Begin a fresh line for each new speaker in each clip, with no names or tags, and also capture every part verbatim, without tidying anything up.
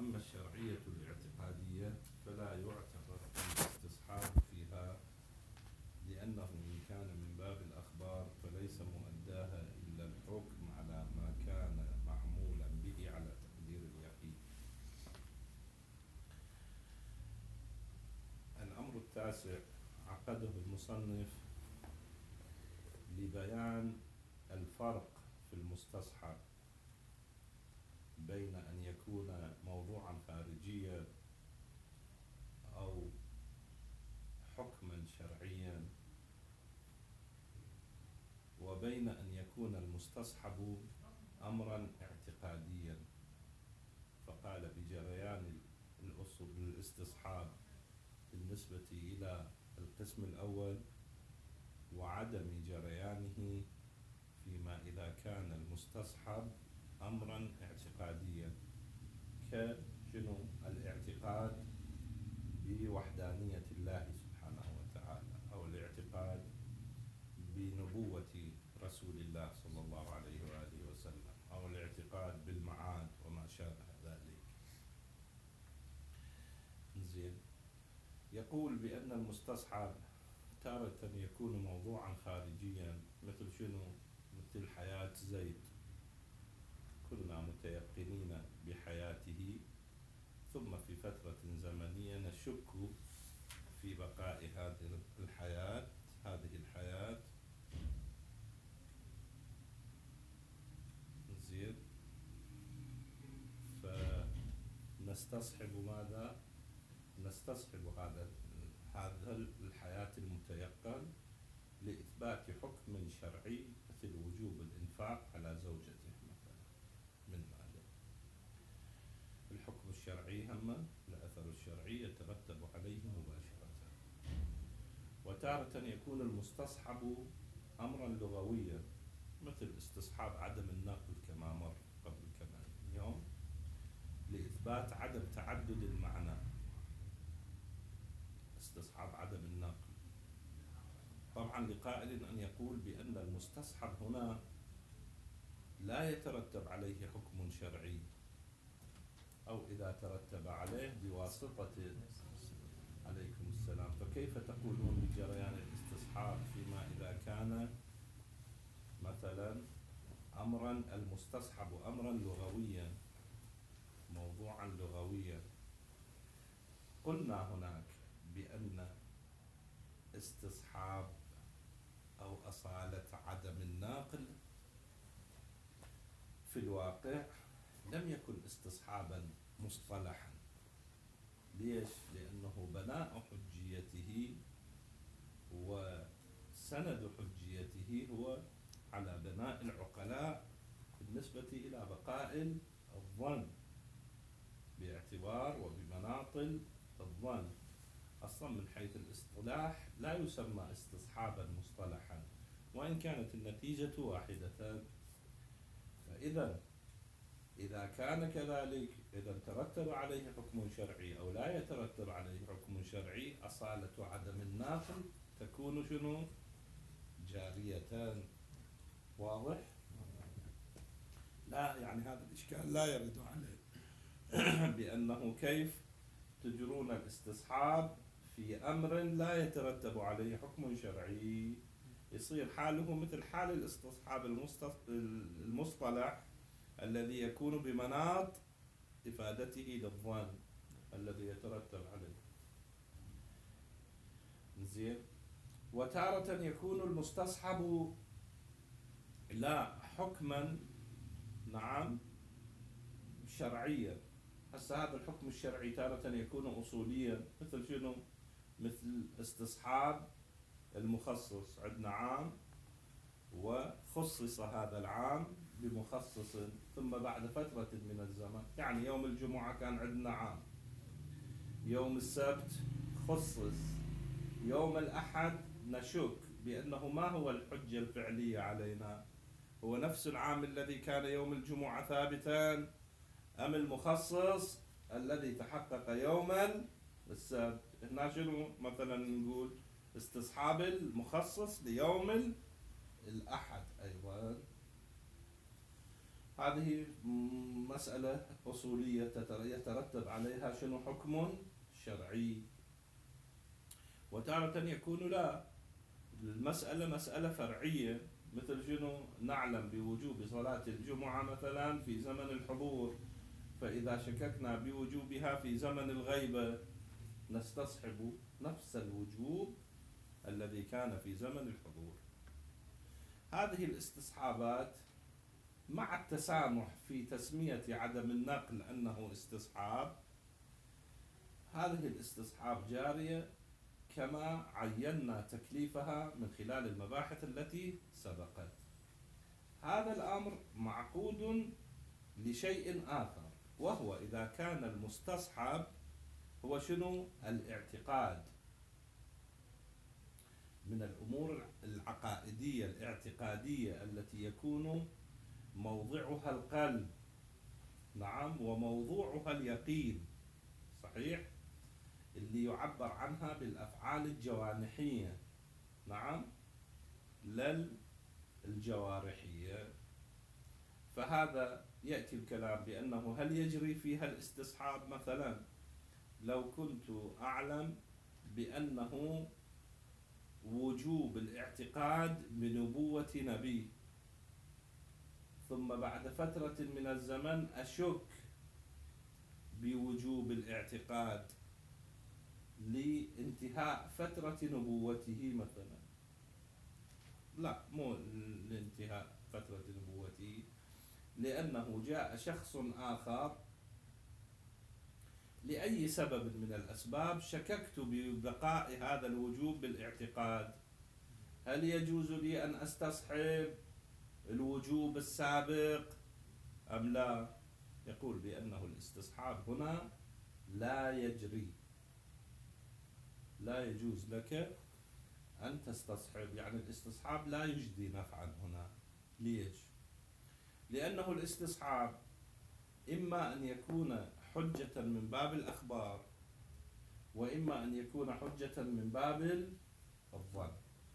وأما الشرعية الاعتقادية فلا يعتبر الاستصحاب فيها، لأنه إن كان من باب الأخبار فليس مؤداها إلا الحكم على ما كان معمولا به على تقدير اليقين. الأمر التاسع عقده المصنف لبيان الفرق في المستصحب بين أن يكون موضوعا خارجيا أو حكما شرعيا، وبين أن يكون المستصحب أمرا اعتقاديا. فقال بجريان الأصول الاستصحاب بالنسبة إلى القسم الأول، وعدم جريانه فيما إذا كان المستصحب أمرا اعتقاديا، كشنو الاعتقاد بوحدانية الله سبحانه وتعالى، أو الاعتقاد بنبوة رسول الله صلى الله عليه وآله وسلم، أو الاعتقاد بالمعاد وما شابه ذلك. زين. يقول بأن المستصحب تارة يكون موضوعا خارجيا، مثل شنو؟ مثل حياة زيد، كنا متيقنين بحياته، ثم في فترة زمنية نشك في بقاء هذه الحياة هذه الحياة زين، فنستصحب ماذا؟ نستصحب هذا هذا الحياة المتيقن لإثبات حكم شرعي، مثل وجوب الإنفاق على زوجته مثلا من ماله. الحكم الشرعي هم الأثر الشرعي يترتب عليه مباشرة. وتارة يكون المستصحب أمرا لغويا، مثل استصحاب عدم النقل كما مر قبل كمان يوم، لإثبات عدم تعدد المعنى. استصحاب عدم النقل، طبعا لقائل أن يقول بأن المستصحب هنا لا يترتب عليه حكم شرعي، أو إذا ترتب عليه بواسطة عليكم السلام، فكيف تقولون بجريان الاستصحاب فيما إذا كان مثلا أمرا المستصحب أمرا لغويا، موضوعا لغويا؟ قلنا هناك بأن استصحاب أو أصالة عدم الناقل في الواقع لم يكن استصحابا مصطلحا. ليش؟ لأنه بناء حجيته وسند حجيته هو على بناء العقلاء بالنسبة إلى بقاء الظن، باعتبار وبمناطل الظن. أصلا من حيث الاصطلاح لا يسمى استصحابا مصطلحا، وإن كانت النتيجة واحدة. فإذا إذا كان كذلك، إذا ترتب عليه حكم شرعي أو لا يترتب عليه حكم شرعي، أصالة عدم الناقل تكون شنو؟ جاريتان. واضح؟ لا يعني هذا الإشكال لا يرد عليه بأنه كيف تجرون الاستصحاب في أمر لا يترتب عليه حكم شرعي، يصير حاله مثل حال الاستصحاب المصطلح الذي يكون بمناط إفادته للظن الذي يترتب عليه. زين. وتارة يكون المستصحب لا حكما نعم شرعيا. هسه هذا الحكم الشرعي تارة يكون أصوليا، مثل شنو؟ مثل استصحاب المخصص، عندنا عام وخصص هذا العام بمخصص ثم بعد فترة من الزمن، يعني يوم الجمعة كان عندنا عام، يوم السبت خصص، يوم الأحد نشك بأنه ما هو الحجة الفعلية علينا، هو نفس العام الذي كان يوم الجمعة ثابتا أم المخصص الذي تحقق يوم السبت؟ هنا شنو مثلا نقول؟ استصحاب المخصص ليوم الأحد أيضا. هذه مسألة أصولية يترتب عليها شنو حكم شرعي. وتارة يكون لا، المسألة مسألة فرعية، مثل شنو نعلم بوجوب صلاة الجمعة مثلا في زمن الحضور، فإذا شككنا بوجوبها في زمن الغيبة نستصحب نفس الوجوب الذي كان في زمن الحضور. هذه الاستصحابات مع التسامح في تسمية عدم النقل أنه استصحاب، هذه الاستصحاب جارية كما عينا تكليفها من خلال المباحث التي سبقت. هذا الأمر معقود لشيء آخر، وهو إذا كان المستصحب هو شنو؟ الاعتقاد، من الأمور العقائدية الاعتقادية التي يكون موضعها القلب، نعم، وموضوعها اليقين، صحيح، اللي يعبر عنها بالأفعال الجوانحية، نعم، لا الجوارحية. فهذا يأتي الكلام بأنه هل يجري فيها الاستصحاب؟ مثلا لو كنت أعلم بأنه وجوب الاعتقاد بنبوة نبي، ثم بعد فترة من الزمن أشك بوجوب الاعتقاد لانتهاء فترة نبوته مثلا، لا، مو لانتهاء فترة نبوته، لأنه جاء شخص آخر لأي سبب من الأسباب شككت ببقاء هذا الوجوب بالاعتقاد، هل يجوز لي أن أستصحب الوجوب السابق أم لا؟ يقول بأنه الاستصحاب هنا لا يجري، لا يجوز لك أن تستصحب، يعني الاستصحاب لا يجدي نفعا هنا. ليش؟ لأنه الاستصحاب إما أن يكون حجة من باب الأخبار، وإما أن يكون حجة من باب الظن.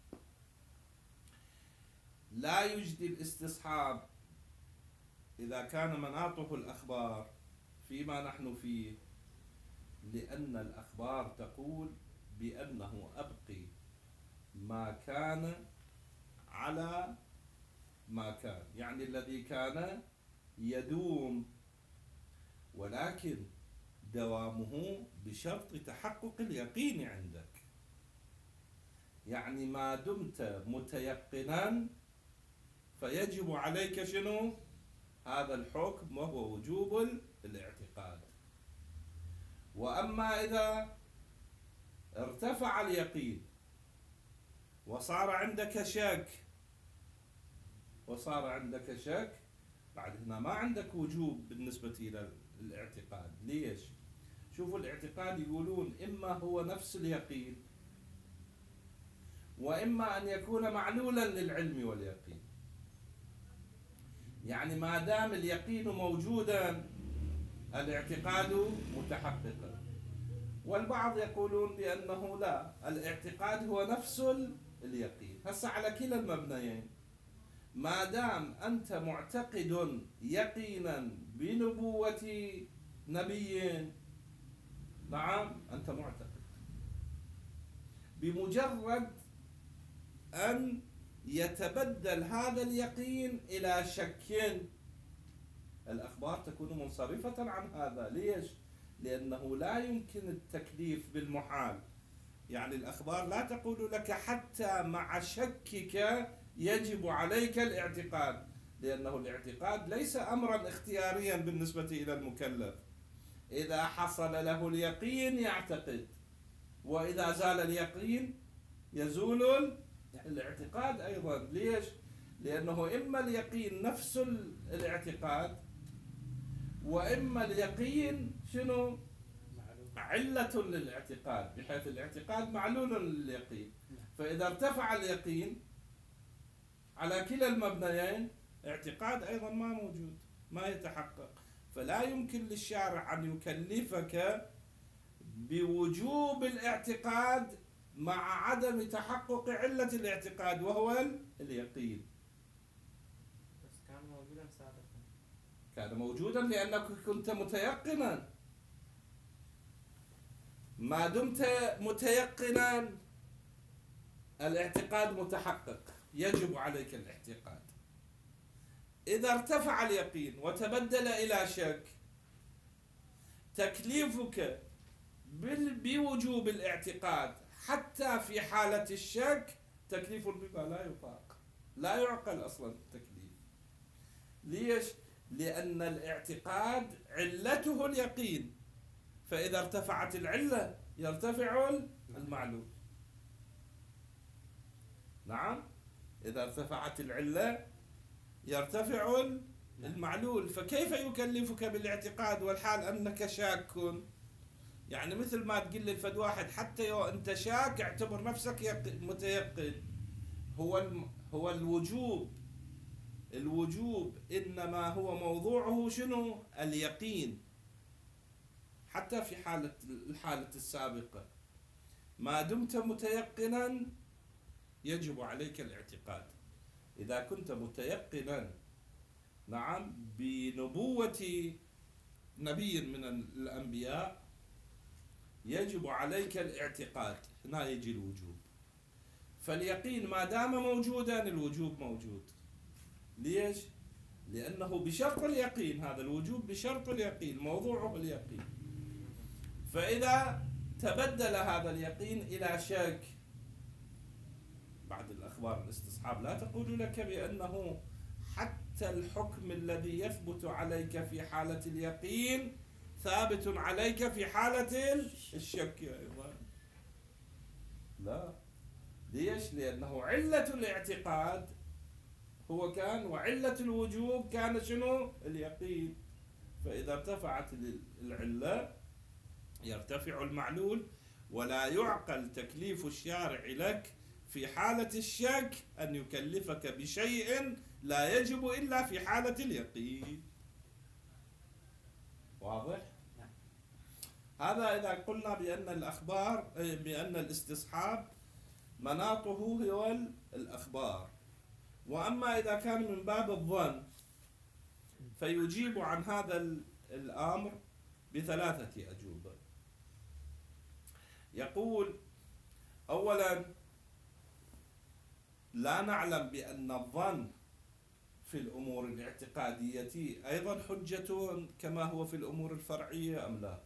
لا يجدي الاستصحاب إذا كان مناطه الأخبار فيما نحن فيه، لأن الأخبار تقول بأنه أبقي ما كان على ما كان، يعني الذي كان يدوم، ولكن دوامه بشرط تحقق اليقين عندك، يعني ما دمت متيقنا فيجب عليك شنو؟ هذا الحكم، وهو وجوب الاعتقاد. وأما إذا ارتفع اليقين وصار عندك شك وصار عندك شك بعد هنا ما عندك وجوب بالنسبة إلى الاعتقاد. ليش؟ شوفوا الاعتقاد يقولون إما هو نفس اليقين، وإما أن يكون معلولا للعلم واليقين، يعني ما دام اليقين موجودا الاعتقاد متحققا. والبعض يقولون بأنه لا، الاعتقاد هو نفس اليقين. هسه على كلا المبنيين، ما دام أنت معتقد يقينا بنبوة نبي، نعم، أنت معتقد، بمجرد أن يتبدل هذا اليقين إلى شك الأخبار تكون منصرفة عن هذا. ليش؟ لأنه لا يمكن التكليف بالمحال، يعني الأخبار لا تقول لك حتى مع شكك يجب عليك الاعتقاد، لأنه الاعتقاد ليس أمرا اختياريا بالنسبة إلى المكلف. إذا حصل له اليقين يعتقد، وإذا زال اليقين يزول الاعتقاد أيضا. ليش؟ لأنه إما اليقين نفس الاعتقاد، وإما اليقين شنو؟ علة للاعتقاد، بحيث الاعتقاد معلول لليقين. فإذا ارتفع اليقين على كلا المبنيين اعتقاد أيضا ما موجود، ما يتحقق. فلا يمكن للشارع أن يكلفك بوجوب الاعتقاد مع عدم تحقق علة الاعتقاد وهو اليقين.
بس كان موجودا سابقا.
كان موجودا لأنك كنت متيقنا. ما دمت متيقنا الاعتقاد متحقق، يجب عليك الاعتقاد. إذا ارتفع اليقين وتبدل إلى شك، تكليفك بوجوب الاعتقاد حتى في حالة الشك تكليف بما لا يطاق، لا يعقل أصلا التكليف. ليش؟ لأن الاعتقاد علته اليقين، فإذا ارتفعت العلة يرتفع المعلول. نعم، إذا ارتفعت العلة يرتفع المعلول. فكيف يكلفك بالاعتقاد والحال أنك شاك؟ يعني مثل ما تقول للفد واحد حتى لو أنت شاك اعتبر نفسك متيقن. هو هو الوجوب الوجوب إنما هو موضوعه شنو؟ اليقين. حتى في حالة الحالة السابقة ما دمت متيقنا يجب عليك الاعتقاد. إذا كنت متيقنا نعم بنبوة نبي من الأنبياء يجب عليك الاعتقاد. هنا يجي الوجوب. فاليقين ما دام موجودا الوجوب موجود. ليش؟ لأنه بشرط اليقين، هذا الوجوب بشرط اليقين، موضوعه اليقين. فإذا تبدل هذا اليقين إلى شك، بعد الأخبار الاستصحاب لا تقول لك بأنه حتى الحكم الذي يثبت عليك في حالة اليقين ثابت عليك في حالة الشك أيضا. لا. ليش؟ لأنه علة الاعتقاد هو كان، وعلة الوجوب كان شنو؟ اليقين. فإذا ارتفعت العلة يرتفع المعلول، ولا يعقل تكليف الشارع لك في حالة الشك أن يكلفك بشيء لا يجب إلا في حالة اليقين. واضح؟ هذا إذا قلنا بأن الأخبار بأن الاستصحاب مناطه هو الأخبار. وأما إذا كان من باب الظن فيجيب عن هذا الأمر بثلاثة أجوبة. يقول أولا لا نعلم بأن الظن في الأمور الاعتقادية أيضا حجة كما هو في الأمور الفرعية أم لا.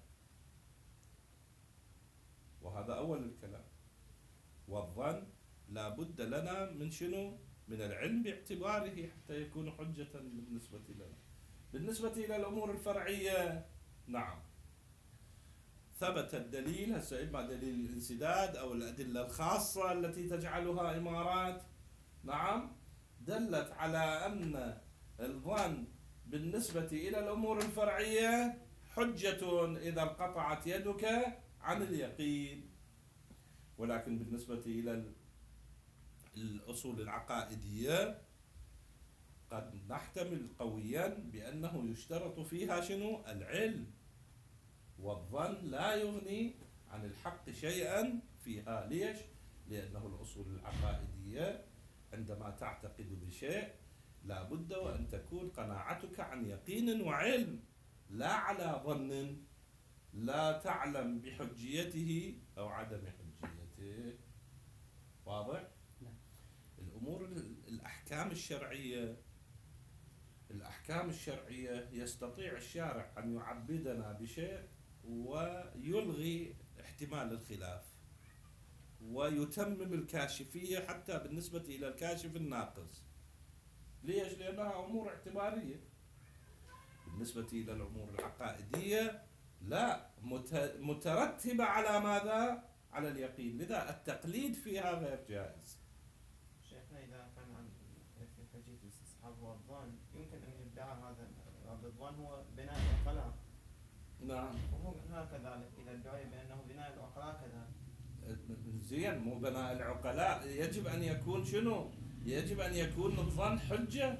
وهذا أول الكلام. والظن لا بد لنا من شنو؟ من العلم باعتباره حتى يكون حجة بالنسبة لنا. بالنسبة إلى الأمور الفرعية نعم ثبت الدليل، هسه إما دليل الانسداد أو الأدلة الخاصة التي تجعلها إمارات، نعم دلت على أن الظن بالنسبة إلى الأمور الفرعية حجة إذا انقطعت يدك عن اليقين. ولكن بالنسبة إلى الأصول العقائدية قد نحتمل قويا بأنه يشترط فيها شنو؟ العلم. والظن لا يغني عن الحق شيئا فيها. ليش؟ لأنه الأصول العقائدية عندما تعتقد بشيء لا بد وأن تكون قناعتك عن يقين وعلم، لا على ظن لا تعلم بحجيته أو عدم حجيته. واضح؟ الأمور الأحكام الشرعية الأحكام الشرعية يستطيع الشارع أن يعبدنا بشيء ويلغي احتمال الخلاف ويتمم الكاشفية حتى بالنسبة إلى الكاشف الناقص. ليش؟ لأنها أمور اعتبارية. بالنسبة إلى الأمور العقائدية لا، مترتبة على ماذا؟ على اليقين. لذا التقليد فيها غير جائز.
شيخنا إذا كان عن في حجية الاستصحاب والظن يمكن أن يدعى هذا الظن هو بناء العقلاء.
نعم.
وهو كذلك إذا ادعي بأنه بناء العقلاء كذلك.
زين، مو بناء العقلاء، يجب أن يكون شنو؟ يجب أن يكون الظن حجة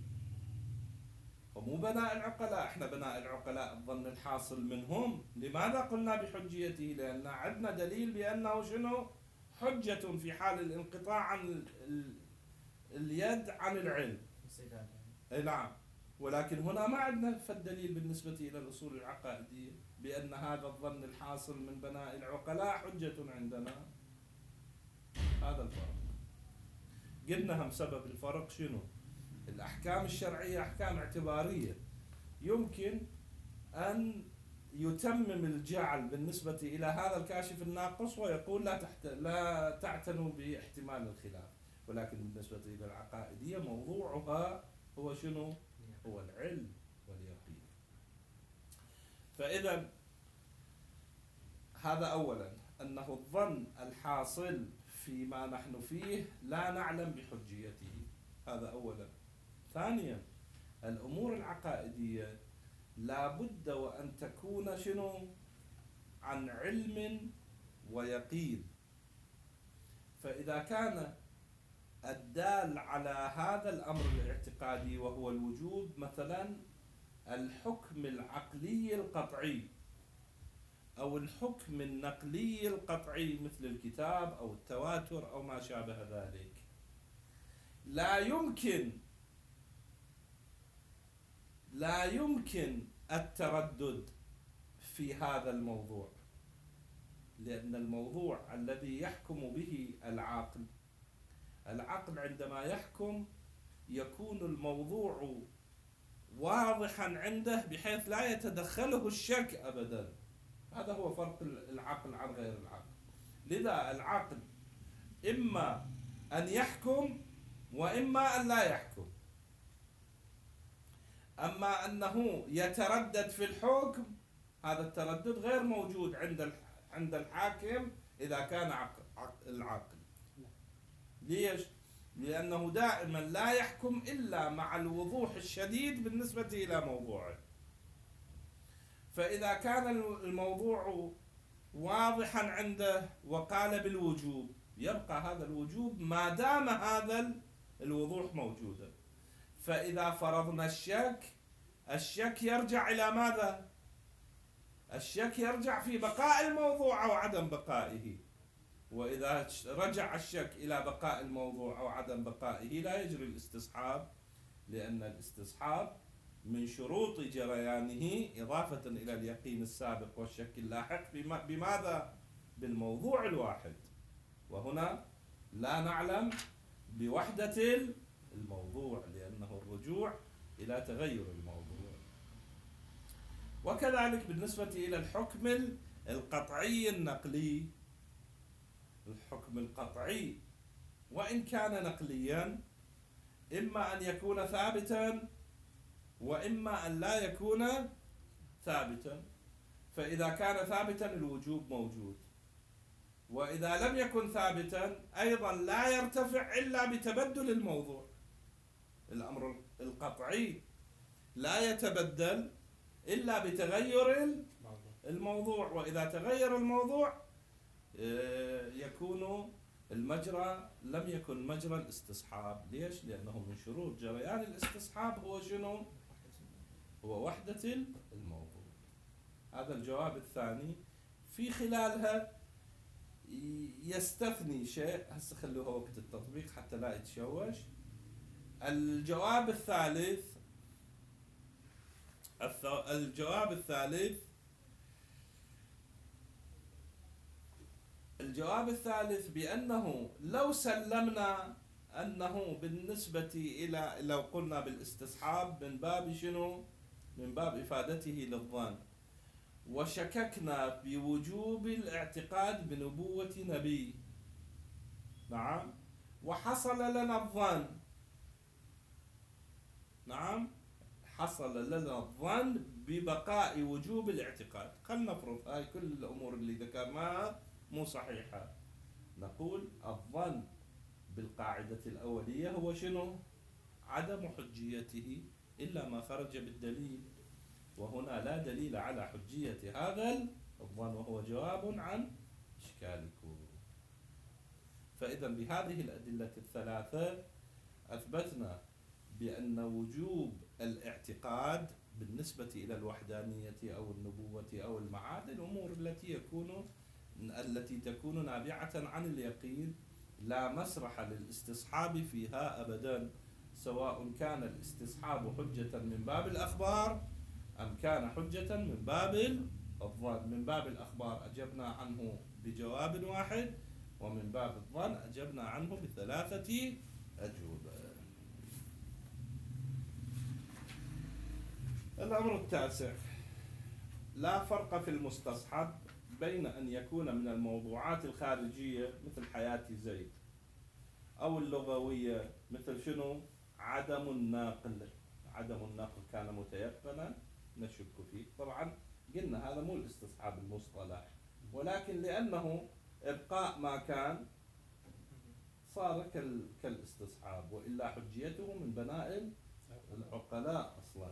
ومو بناء العقلاء. احنا بناء العقلاء الظن الحاصل منهم. لماذا قلنا بحجيته؟ لأن عندنا دليل بأنه شنو؟ حجة في حال الانقطاع عن اليد عن العلم. اي نعم. ولكن هنا ما عندنا فالدليل بالنسبة إلى الأصول العقائدية بأن هذا الظن الحاصل من بناء العقلاء حجة عندنا. هذا الفرق. قلنا هم سبب الفرق شنو؟ الأحكام الشرعية أحكام اعتبارية، يمكن أن يتمم الجعل بالنسبة إلى هذا الكاشف الناقص ويقول لا, تحت... لا تعتنوا باحتمال الخلاف، ولكن بالنسبة إلى العقائدية موضوعها هو شنو؟ هو العلم واليقين. فإذا هذا أولا، أنه الظن الحاصل فيما نحن فيه لا نعلم بحجيته، هذا أولا. ثانيا، الأمور العقائدية لا بد وأن تكون شنو؟ عن علم ويقين. فإذا كان الدال على هذا الأمر الاعتقادي وهو الوجوب مثلا الحكم العقلي القطعي أو الحكم النقلي القطعي مثل الكتاب أو التواتر أو ما شابه ذلك، لا يمكن لا يمكن التردد في هذا الموضوع، لأن الموضوع الذي يحكم به العقل العقل عندما يحكم يكون الموضوع واضحا عنده بحيث لا يتدخله الشك أبدا. هذا هو فرق العقل عن غير العقل. لذا العقل إما أن يحكم وإما أن لا يحكم. أما أنه يتردد في الحكم، هذا التردد غير موجود عند عند الحاكم إذا كان عقل العقل. ليش؟ لأنه دائما لا يحكم إلا مع الوضوح الشديد بالنسبة إلى موضوعه. فإذا كان الموضوع واضحا عنده وقال بالوجوب، يبقى هذا الوجوب ما دام هذا الوضوح موجودا. فإذا فرضنا الشك، الشك يرجع إلى ماذا؟ الشك يرجع في بقاء الموضوع أو عدم بقائه. وإذا رجع الشك إلى بقاء الموضوع أو عدم بقائه لا يجري الاستصحاب، لأن الاستصحاب من شروط جريانه إضافة إلى اليقين السابق والشك اللاحق بماذا؟ بالموضوع الواحد، وهنا لا نعلم بوحدة الموضوع لأنه الرجوع إلى تغير الموضوع. وكذلك بالنسبة إلى الحكم القطعي النقلي، الحكم القطعي وإن كان نقليا إما أن يكون ثابتا وإما أن لا يكون ثابتا. فإذا كان ثابتا الوجوب موجود، وإذا لم يكن ثابتا أيضا لا يرتفع إلا بتبدل الموضوع. الأمر القطعي لا يتبدل إلا بتغير الموضوع، وإذا تغير الموضوع يكون المجرى لم يكن مجرى الاستصحاب. ليش؟ لأنه من شروط جريان الاستصحاب هو شنو؟ هو وحدة الموضوع. هذا الجواب الثاني. في خلالها يستثني شيء، هسه خلوها وقت التطبيق حتى لا يتشوش. الجواب الثالث الجواب الثالث الجواب الثالث بأنه لو سلمنا أنه بالنسبة إلى لو قلنا بالاستصحاب من باب شنو؟ من باب إفادته للظن، وشككنا بوجوب الاعتقاد بنبوة نبي، نعم، وحصل لنا الظن، نعم، حصل لنا الظن ببقاء وجوب الاعتقاد. خلنا نفرض هاي كل الأمور اللي ذكرناها مو صحيحة، نقول الظن بالقاعدة الأولية هو شنو؟ عدم حجيته إلا ما خرج بالدليل، وهنا لا دليل على حجية هذا الظن، وهو جواب عن إشكالكم. فإذا بهذه الأدلة الثلاثة أثبتنا بأن وجوب الاعتقاد بالنسبة إلى الوحدانية أو النبوة أو المعاد الأمور التي يكون التي تكون نابعة عن اليقين لا مسرح للاستصحاب فيها أبدا، سواء كان الاستصحاب حجة من باب الأخبار أم كان حجة من باب الظن. من باب الأخبار أجبنا عنه بجواب واحد، ومن باب الظن أجبنا عنه بثلاثة أجوبة. الأمر التاسع: لا فرق في المستصحب بين أن يكون من الموضوعات الخارجية مثل حياة زيد، أو اللغوية مثل شنو؟ عدم الناقل. عدم الناقل كان متيقنا نشك فيه. طبعا قلنا هذا مو الاستصحاب المصطلح، ولكن لأنه إبقاء ما كان صار كالاستصحاب، وإلا حجيته من بناء العقلاء أصلا.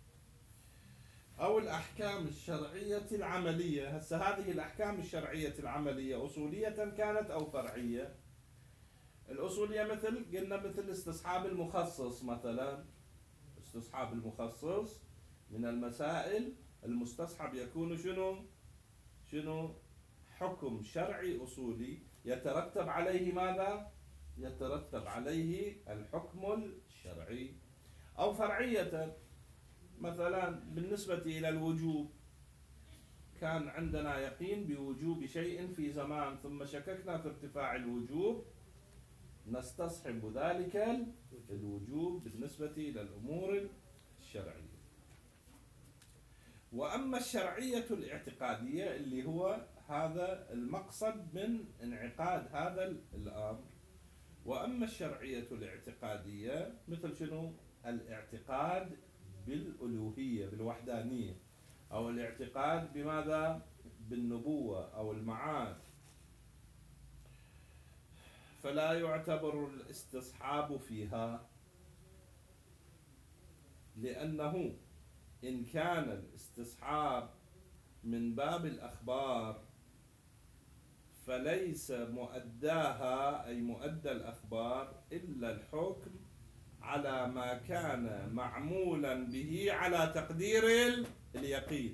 أو الأحكام الشرعية العملية. هسه هذه الأحكام الشرعية العملية أصولية كانت أو فرعية؟ الأصولية مثل قلنا مثل استصحاب المخصص مثلا. استصحاب المخصص من المسائل المستصحب يكون شنو؟ شنو؟ حكم شرعي أصولي يترتب عليه ماذا؟ يترتب عليه الحكم الشرعي. أو فرعية مثلا بالنسبة إلى الوجوب، كان عندنا يقين بوجوب شيء في زمان ثم شككنا في ارتفاع الوجوب، نستصحب ذلك الوجوب بالنسبة إلى الأمور الشرعية. وأما الشرعية الاعتقادية اللي هو هذا المقصد من انعقاد هذا الأمر. وأما الشرعية الاعتقادية مثل شنو؟ الاعتقاد بالألوهية بالوحدانية، أو الاعتقاد بماذا؟ بالنبوة أو المعاد. فلا يعتبر الاستصحاب فيها، لأنه إن كان الاستصحاب من باب الأخبار فليس مؤداها أي مؤدى الأخبار إلا الحكم على ما كان معمولا به على تقدير اليقين.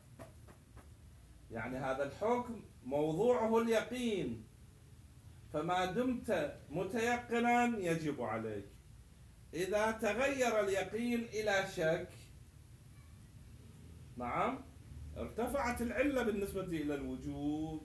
يعني هذا الحكم موضوعه اليقين، فما دمت متيقنا يجب عليك. إذا تغير اليقين إلى شك، نعم، ارتفعت العلة بالنسبة إلى الوجوب.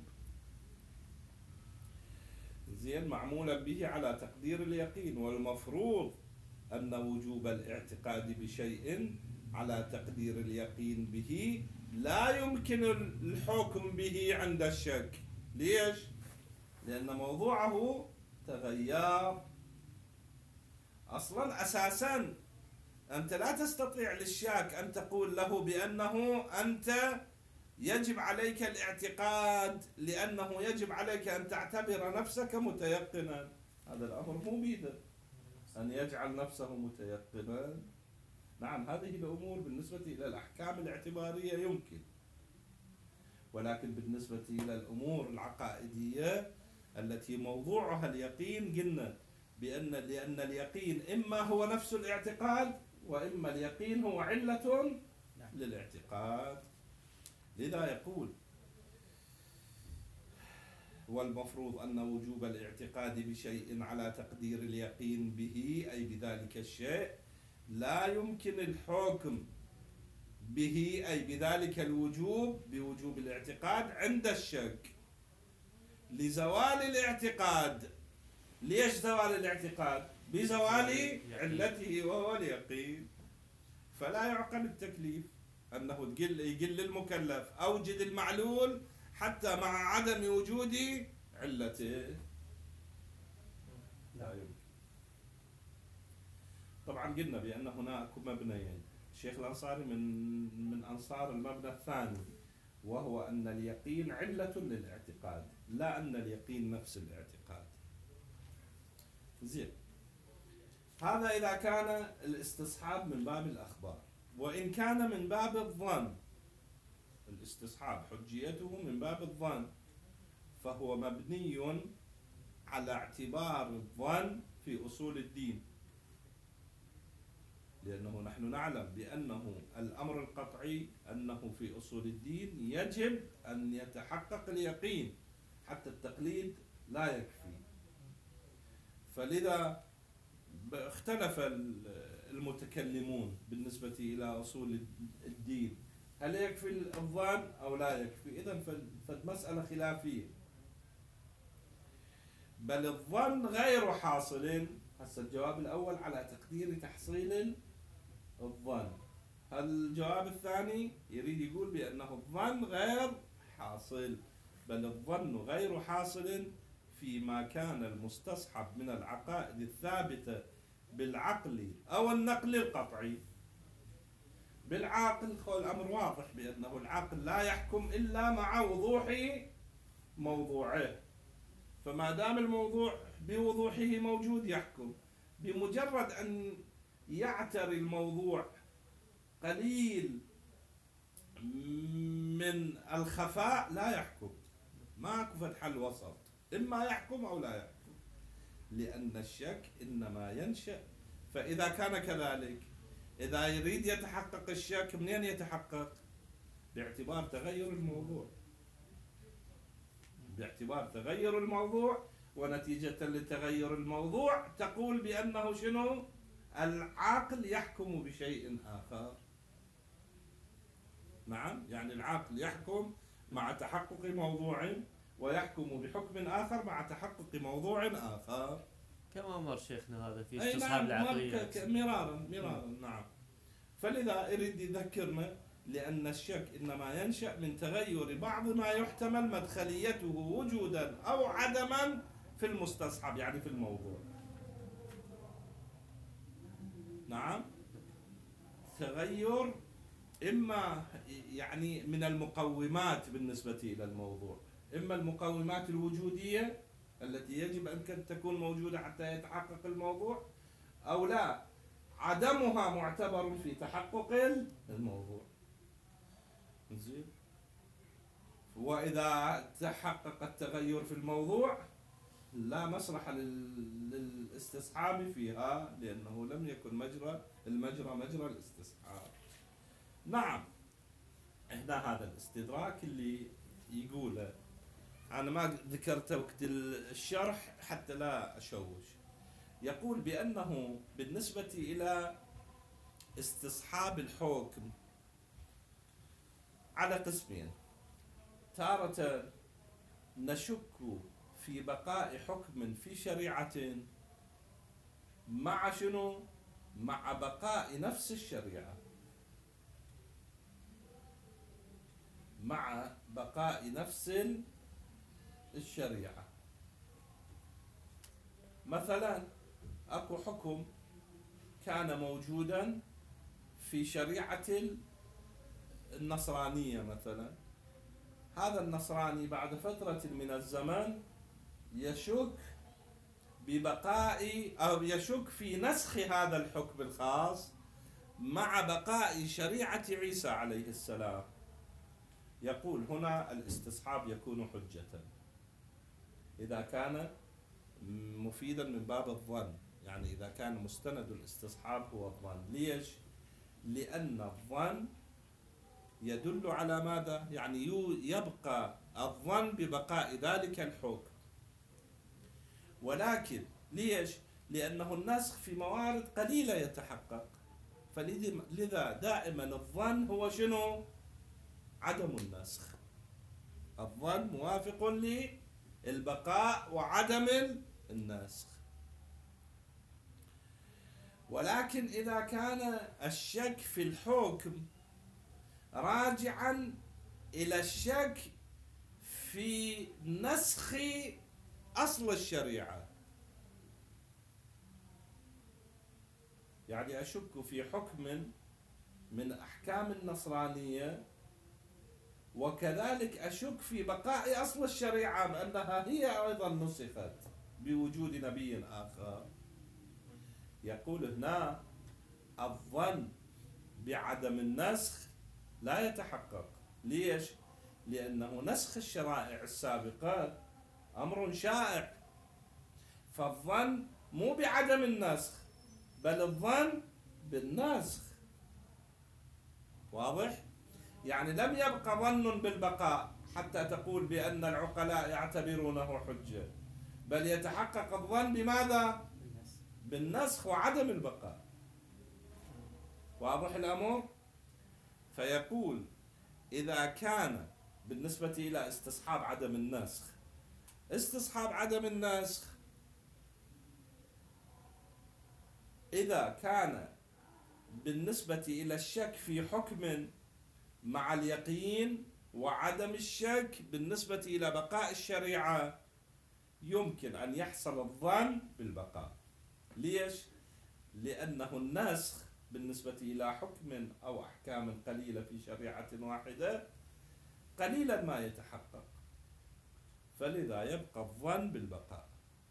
زين، معمولا به على تقدير اليقين، والمفروض أن وجوب الاعتقاد بشيء على تقدير اليقين به لا يمكن الحكم به عند الشك. ليش؟ لأن موضوعه تغير. أصلا أساسا أنت لا تستطيع للشاك أن تقول له بأنه أنت يجب عليك الاعتقاد، لأنه يجب عليك أن تعتبر نفسك متيقنا. هذا الأمر مو بيده أن يجعل نفسه متيقنا. نعم، هذه الأمور بالنسبة إلى الأحكام الاعتبارية يمكن، ولكن بالنسبة إلى الأمور العقائدية التي موضوعها اليقين، قلنا بأن لأن اليقين إما هو نفس الاعتقاد، وإما اليقين هو علة للاعتقاد. لذا يقول: والمفروض أن وجوب الاعتقاد بشيء على تقدير اليقين به أي بذلك الشيء لا يمكن الحكم به أي بذلك الوجوب بوجوب الاعتقاد عند الشك لزوال الاعتقاد. ليش زوال الاعتقاد؟ بزوال علته وهو اليقين. فلا يعقل التكليف أنه يقل يقل المكلف أوجد المعلول حتى مع عدم وجود علته. لا يمكن. طبعا قلنا بأن هناك مبنيين. الشيخ الأنصاري من من أنصار المبنى الثاني، وهو أن اليقين علة للاعتقاد، لا أن اليقين نفس الاعتقاد. زين، هذا إذا كان الاستصحاب من باب الأخبار. وإن كان من باب الظن، الاستصحاب حجيته من باب الظن، فهو مبني على اعتبار الظن في أصول الدين، لأنه نحن نعلم بأنه الأمر القطعي أنه في أصول الدين يجب أن يتحقق اليقين، حتى التقليد لا يكفي. فلذا اختلف المتكلمون بالنسبة إلى أصول الدين، هل يكفي الظن أو لا يكفي؟ إذن فالمسألة خلافية. بل الظن غير حاصل. هسه الجواب الأول على تقدير تحصيل الظن، الجواب الثاني يريد يقول بأنه الظن غير حاصل. بل الظن غير حاصل فيما كان المستصحب من العقائد الثابتة بالعقل أو النقل القطعي. بالعقل الأمر واضح بأنه العقل لا يحكم إلا مع وضوح موضوعه، فما دام الموضوع بوضوحه موجود يحكم. بمجرد أن يعتري الموضوع قليل من الخفاء لا يحكم. ماكو فد حل وسط، إما يحكم أو لا يحكم، لأن الشك إنما ينشأ. فإذا كان كذلك، إذا يريد يتحقق الشك منين يتحقق؟ باعتبار تغير الموضوع، باعتبار تغير الموضوع، ونتيجة لتغير الموضوع تقول بأنه شنو؟ العقل يحكم بشيء آخر. نعم، يعني العقل يحكم مع تحقق موضوع، ويحكم بحكم آخر مع تحقق موضوع آخر،
كما مر شيخنا هذا في
استصحاب
نعم العقلية
مرارا مرارا. نعم. فلذا أريد يذكرنا لأن الشك إنما ينشأ من تغير بعض ما يحتمل مدخليته وجودا أو عدما في المستصحب، يعني في الموضوع. نعم، تغير إما يعني من المقومات بالنسبة إلى الموضوع، إما المقومات الوجودية التي يجب أن تكون موجودة حتى يتحقق الموضوع، أو لا، عدمها معتبر في تحقق الموضوع. زين. وإذا تحقق التغير في الموضوع لا مسرح للاستصحاب فيها، لأنه لم يكن مجرى المجرى مجرى الاستصحاب. نعم، هنا هذا الاستدراك اللي يقوله أنا ما ذكرته وقت الشرح حتى لا أشوش. يقول بأنه بالنسبة إلى استصحاب الحكم على قسمين: تارة نشك في بقاء حكم في شريعة مع شنو؟ مع بقاء نفس الشريعة، مع بقاء نفس الشريعة. مثلا أكو حكم كان موجودا في شريعة النصرانية مثلا، هذا النصراني بعد فترة من الزمن يشك ببقاء أو يشك في نسخ هذا الحكم الخاص مع بقاء شريعة عيسى عليه السلام. يقول هنا الاستصحاب يكون حجة إذا كان مفيدا من باب الظن، يعني إذا كان مستند الاستصحاب هو الظن. ليش؟ لأن الظن يدل على ماذا؟ يعني يبقى الظن ببقاء ذلك الحكم. ولكن ليش؟ لأنه النسخ في موارد قليلة يتحقق، فلذا دائما الظن هو شنو؟ عدم النسخ. الظن موافق للبقاء وعدم النسخ. ولكن إذا كان الشك في الحكم راجعا إلى الشك في نسخ أصل الشريعة، يعني أشك في حكم من أحكام النصرانية وكذلك أشك في بقاء أصل الشريعة بأنها هي أيضا نسخت بوجود نبي آخر، يقول هنا الظن بعدم النسخ لا يتحقق. ليش؟ لأنه نسخ الشرائع السابقة أمر شائع، فالظن مو بعدم النسخ بل الظن بالنسخ. واضح؟ يعني لم يبقى ظن بالبقاء حتى تقول بأن العقلاء يعتبرونه حجة، بل يتحقق الظن بماذا؟ بالنسخ وعدم البقاء. واضح الأمر؟ فيقول إذا كان بالنسبة إلى استصحاب عدم النسخ، استصحاب عدم النسخ إذا كان بالنسبة إلى الشك في حكم مع اليقين وعدم الشك بالنسبة إلى بقاء الشريعة، يمكن أن يحصل الظن بالبقاء. ليش؟ لأنه النسخ بالنسبة إلى حكم أو أحكام قليلة في شريعة واحدة قليلا ما يتحقق، فلذا يبقى الظن بالبقاء.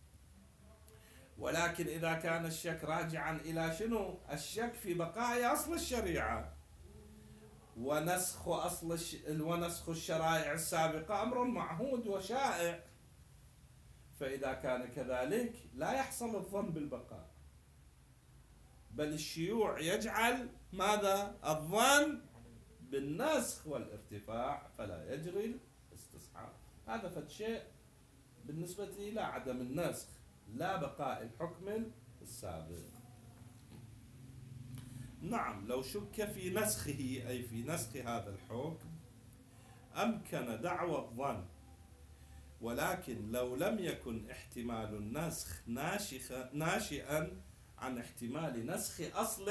ولكن إذا كان الشك راجعا إلى شنو؟ الشك في بقاء أصل الشريعة ونسخ أصل الش... ونسخ الشرائع السابقة أمر معهود وشائع، فإذا كان كذلك لا يحصل الظن بالبقاء، بل الشيوع يجعل ماذا؟ الظن بالنسخ والارتفاع، فلا يجري الاستصحاب. هذا فد شيء بالنسبة إلى عدم النسخ، لا بقاء الحكم السابق. نعم، لو شك في نسخه أي في نسخ هذا الحكم أمكن دعوى الظن، ولكن لو لم يكن احتمال النسخ ناشئا عن احتمال نسخ أصل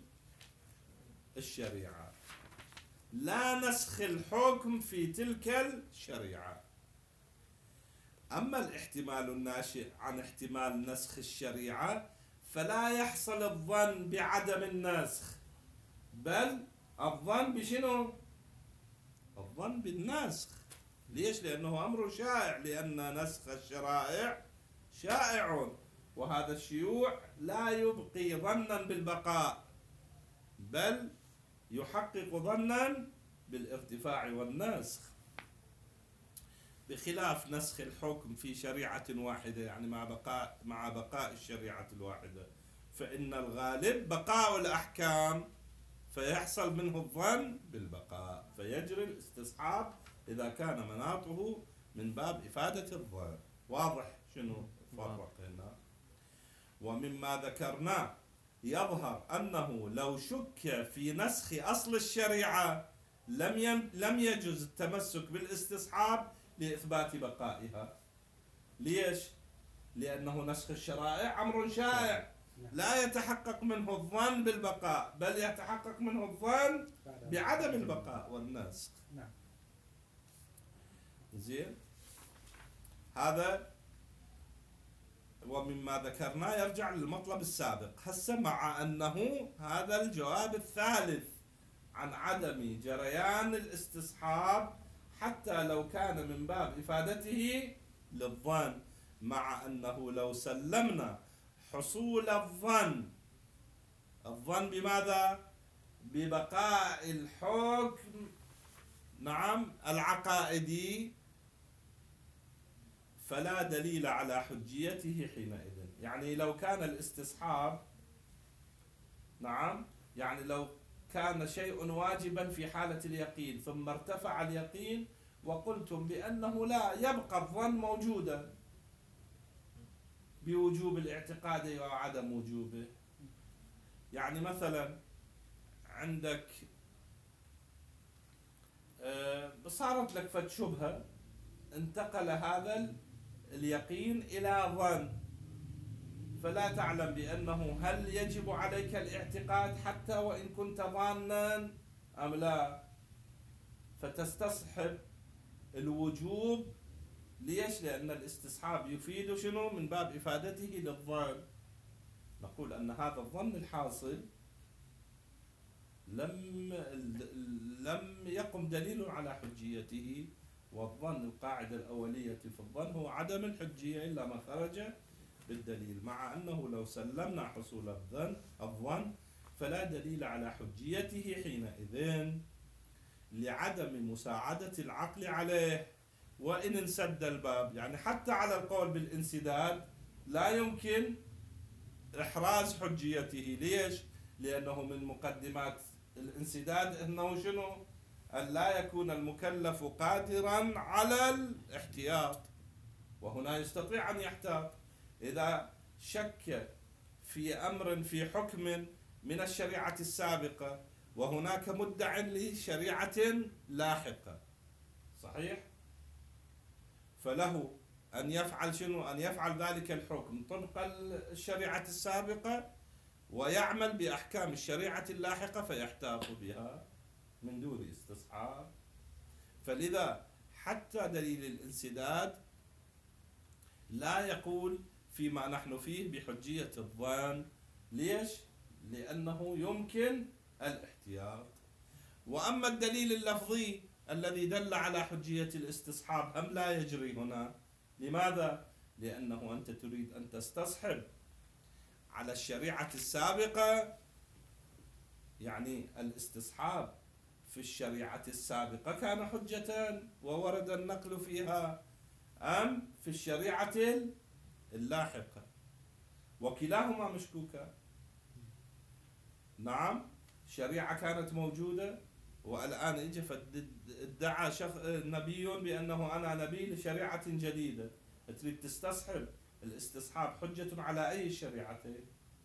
الشريعة، لا نسخ الحكم في تلك الشريعة. أما الاحتمال الناشئ عن احتمال نسخ الشريعة فلا يحصل الظن بعدم النسخ، بل الظن بشنو؟ الظن بالنسخ. ليش؟ لأنه أمر شائع، لأن نسخ الشرائع شائع، وهذا الشيوع لا يبقي ظنا بالبقاء بل يحقق ظنا بالارتفاع والنسخ، بخلاف نسخ الحكم في شريعة واحدة، يعني مع بقاء مع بقاء الشريعة الواحدة، فإن الغالب بقاء الأحكام فيحصل منه الظن بالبقاء، فيجري الاستصحاب إذا كان مناطه من باب إفادة الظن. واضح شنو فرق هنا؟ ومما ذكرناه يظهر أنه لو شك في نسخ أصل الشريعة لم يم لم يجوز التمسك بالاستصحاب لإثبات بقائها. ليش؟ لأنه نسخ الشرائع أمر شائع لا يتحقق منه الظن بالبقاء، بل يتحقق منه الظن بعدم البقاء والنسخ.
نعم.
زين، هذا ومما ذكرناه يرجع للمطلب السابق. هسه مع أنه هذا الجواب الثالث عن عدم جريان الاستصحاب حتى لو كان من باب إفادته للظن، مع أنه لو سلمنا حصول الظن، الظن بماذا؟ ببقاء الحكم، نعم، العقائدي، فلا دليل على حجيته حينئذ. يعني لو كان الاستصحاب، نعم، يعني لو كان شيء واجبا في حالة اليقين ثم ارتفع اليقين وقلتم بأنه لا يبقى الظن موجودا بوجوب الاعتقاد وعدم وجوبه. يعني مثلا عندك صارت لك فد شبهة، انتقل هذا اليقين إلى ظن، فلا تعلم بأنه هل يجب عليك الاعتقاد حتى وإن كنت ظانا أم لا، فتصطحب الوجوب. ليش؟ لأن الاستصحاب يفيد شنو؟ من باب إفادته للظن. نقول أن هذا الظن الحاصل لم لم يقم دليل على حجيته، والظن القاعدة الأولية في الظن هو عدم الحجية إلا ما خرج بالدليل، مع أنه لو سلمنا حصول الظن الظن فلا دليل على حجيته حينئذ لعدم مساعدة العقل عليه وإن انسد الباب. يعني حتى على القول بالانسداد لا يمكن إحراز حجيته. ليش؟ لأنه من مقدمات الانسداد أنه شنو؟ أن لا يكون المكلف قادرا على الاحتياط، وهنا يستطيع أن يحتاط. إذا شك في أمر في حكم من الشريعة السابقة، وهناك مدع لشريعة لاحقة، صحيح؟ فله أن يفعل شنو؟ أن يفعل ذلك الحكم طبق الشريعة السابقة ويعمل بأحكام الشريعة اللاحقة فيحتاط بها من دون استصحاب. فلذا حتى دليل الانسداد لا يقول فيما نحن فيه بحجية الظن. ليش؟ لأنه يمكن الاحتياط. وأما الدليل اللفظي الذي دل على حجية الاستصحاب هم لا يجري هنا. لماذا؟ لأنه أنت تريد أن تستصحب على الشريعة السابقة، يعني الاستصحاب في الشريعة السابقة كان حجة وورد النقل فيها، أم في الشريعة اللاحقة؟ وكلاهما مشكوكة. نعم، شريعة كانت موجودة والآن اجى ادعى شخص نبي بأنه أنا نبي لشريعة جديدة، تريد تستصحب. الاستصحاب حجة على أي شريعتين؟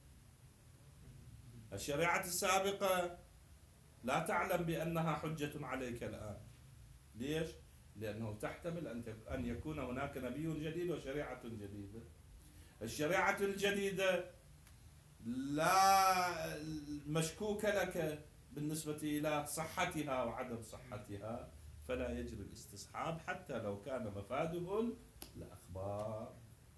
الشريعة السابقة لا تعلم بأنها حجة عليك الآن. ليش؟ لأنه تحتمل أن يكون هناك نبي جديد وشريعة جديدة. الشريعة الجديدة لا مشكوك لك بالنسبة إلى صحتها وعدم صحتها، فلا يجري الاستصحاب حتى لو كان مفاده الأخبار.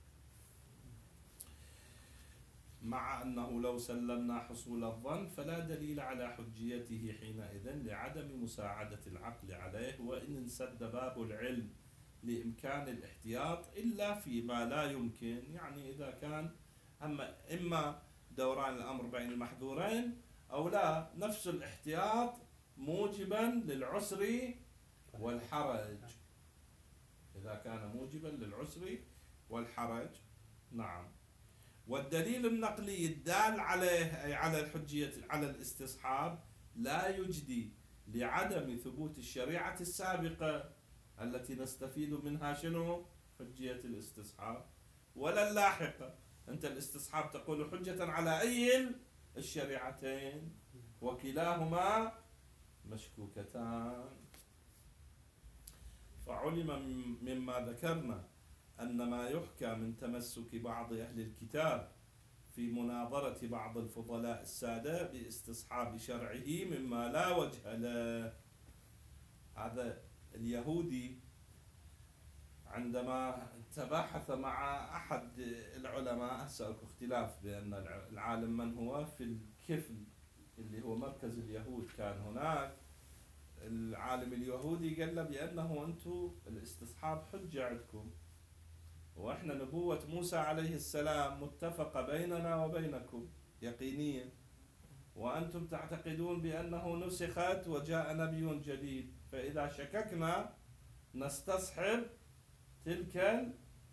مع أنه لو سلمنا حصول الظن فلا دليل على حجيته حينئذ لعدم مساعدة العقل عليه، وإن انسد باب العلم لإمكان الاحتياط إلا فيما لا يمكن. يعني إذا كان أما إما دوران الأمر بين المحذورين أو لا، نفس الاحتياط موجبا للعسر والحرج. إذا كان موجبا للعسر والحرج. نعم. والدليل النقلي الدال عليه أي على الحجية على الاستصحاب لا يجدي لعدم ثبوت الشريعة السابقة التي نستفيد منها شنو؟ حجية الاستصحاب، ولا اللاحقة. أنت الاستصحاب تقول حجة على أي الشريعتين؟ وكلاهما مشكوكتان. فعلم مما ذكرنا أن ما يحكى من تمسك بعض أهل الكتاب في مناظرة بعض الفضلاء السادة باستصحاب شرعه مما لا وجه له. هذا اليهودي عندما تباحث مع أحد العلماء، أسألك اختلاف بأن العالم من هو في الكفل اللي هو مركز اليهود كان هناك، العالم اليهودي قال له بأنه أنتم الاستصحاب حجة عندكم، وإحنا نبوة موسى عليه السلام متفقة بيننا وبينكم يقينيا، وأنتم تعتقدون بأنه نسخت وجاء نبي جديد، فإذا شككنا نستصحب تلك.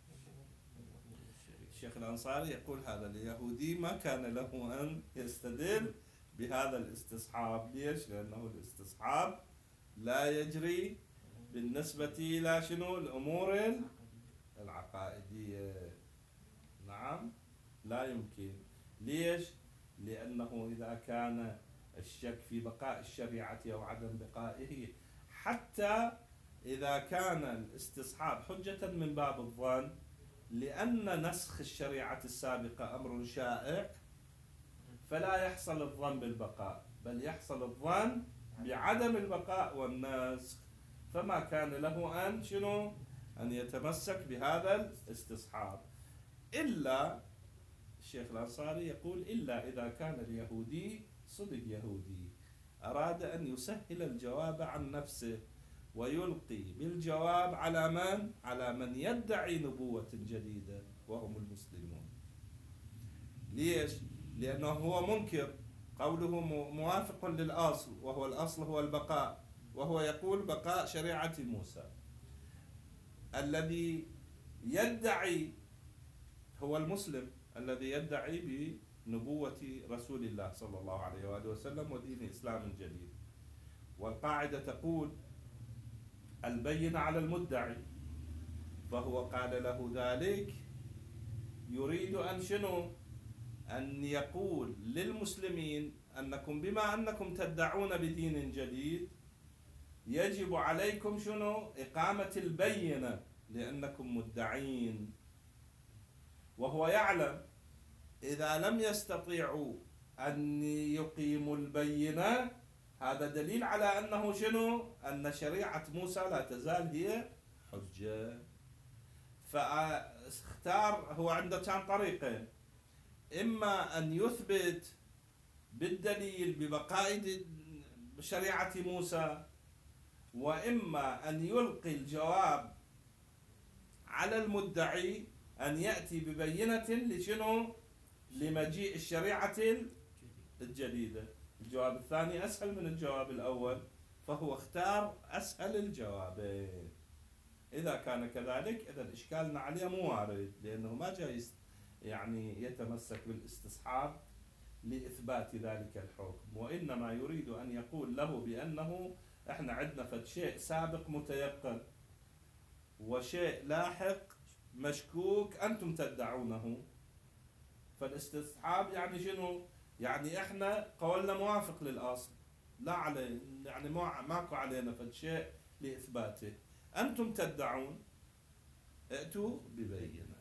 الشيخ الأنصاري يقول هذا اليهودي ما كان له أن يستدل بهذا الاستصحاب. ليش؟ لأنه الاستصحاب لا يجري بالنسبة إلى شنو؟ الأمور العقائدية. نعم، لا يمكن. ليش؟ لأنه إذا كان الشك في بقاء الشريعة أو عدم بقائه، حتى إذا كان الاستصحاب حجة من باب الظن، لأن نسخ الشريعة السابقة أمر شائع، فلا يحصل الظن بالبقاء، بل يحصل الظن بعدم البقاء والنسخ. فما كان له أن شنو؟ أن يتمسك بهذا الاستصحاب. إلا الشيخ الأنصاري يقول إلا إذا كان اليهودي صدق يهودي أراد أن يسهل الجواب عن نفسه ويلقي بالجواب على من؟ على من يدعي نبوة جديدة وهم المسلمون. ليش؟ لأنه هو منكر، قوله موافق للأصل، وهو الأصل هو البقاء، وهو يقول بقاء شريعة موسى. الذي يدعي هو المسلم الذي يدعي بنبوة رسول الله صلى الله عليه وآله وسلم ودين إسلام جديد. والقاعدة تقول البين على المدعي، فهو قال له ذلك يريد أن شنو؟ أن يقول للمسلمين أنكم بما أنكم تدعون بدين جديد يجب عليكم شنو؟ إقامة البينة لأنكم مدعين. وهو يعلم إذا لم يستطيعوا أن يقيموا البينة هذا دليل على أنه شنو؟ أن شريعة موسى لا تزال هي حجة. فاختار هو عنده كان طريقين، إما أن يثبت بالدليل ببقاء شريعة موسى، وإما أن يلقي الجواب على المدعي أن يأتي ببينة لشنو؟ لمجيء الشريعة الجديدة. الجواب الثاني أسهل من الجواب الأول، فهو اختار أسهل الجوابين. إذا كان كذلك إذا إشكالنا عليه مو وارد، لأنه ما جاي يعني يتمسك بالاستصحاب لإثبات ذلك الحكم، وإنما يريد أن يقول له بأنه إحنا عندنا فد شيء سابق متيقن وشيء لاحق مشكوك أنتم تدعونه. فالاستصحاب يعني شنو؟ يعني إحنا قولنا موافق للأصل، لا عليه يعني ما ماكو علينا فد شيء لإثباته، أنتم تدعون ائتوا ببينة.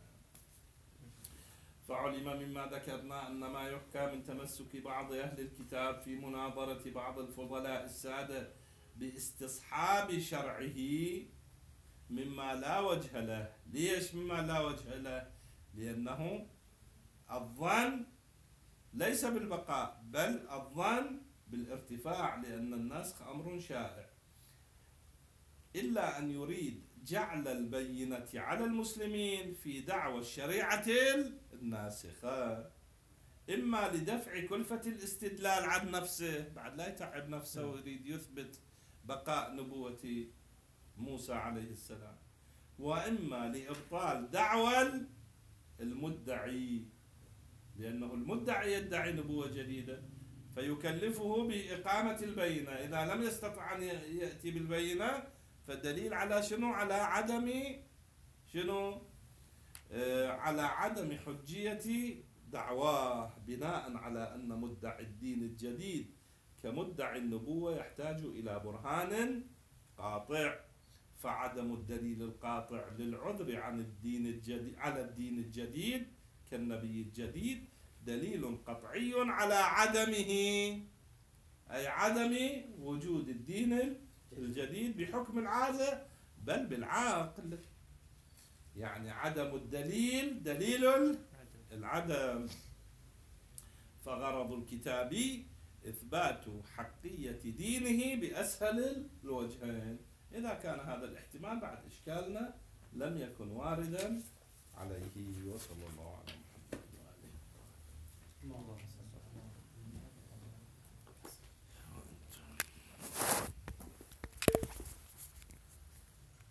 فعلم مما ذكرنا أن ما يحكى من تمسك بعض أهل الكتاب في مناظرة بعض الفضلاء السادة باستصحاب شرعه مما لا وجه له. ليش مما لا وجه له؟ لأنه الظن ليس بالبقاء بل الظن بالارتفاع، لأن النسخ أمر شائع، إلا أن يريد جعل البينة على المسلمين في دعوى الشريعة الناسخة، إما لدفع كلفة الاستدلال عن نفسه، بعد لا يتعب نفسه ويريد يثبت بقاء نبوة موسى عليه السلام، وإما لإبطال دعوى المدعي، لأنه المدعي يدعي نبوة جديدة فيكلفه بإقامة البينة. إذا لم يستطع أن يأتي بالبينة فالدليل على شنو؟ على عدم شنو؟ آه على عدم حجية دعواه، بناء على أن مدعي الدين الجديد كمدعي النبوة يحتاج إلى برهان قاطع، فعدم الدليل القاطع للعذر عن الدين الجديد على الدين الجديد كالنبي الجديد دليل قطعي على عدمه، أي عدم وجود الدين الجديد بحكم العادة بل بالعقل. يعني عدم الدليل دليل العدم. فغرض الكتاب إثبات حقية دينه بأسهل الوجهين. إذا كان هذا الاحتمال بعد إشكالنا لم يكن واردا عليه. وصلى الله على محمد وآله.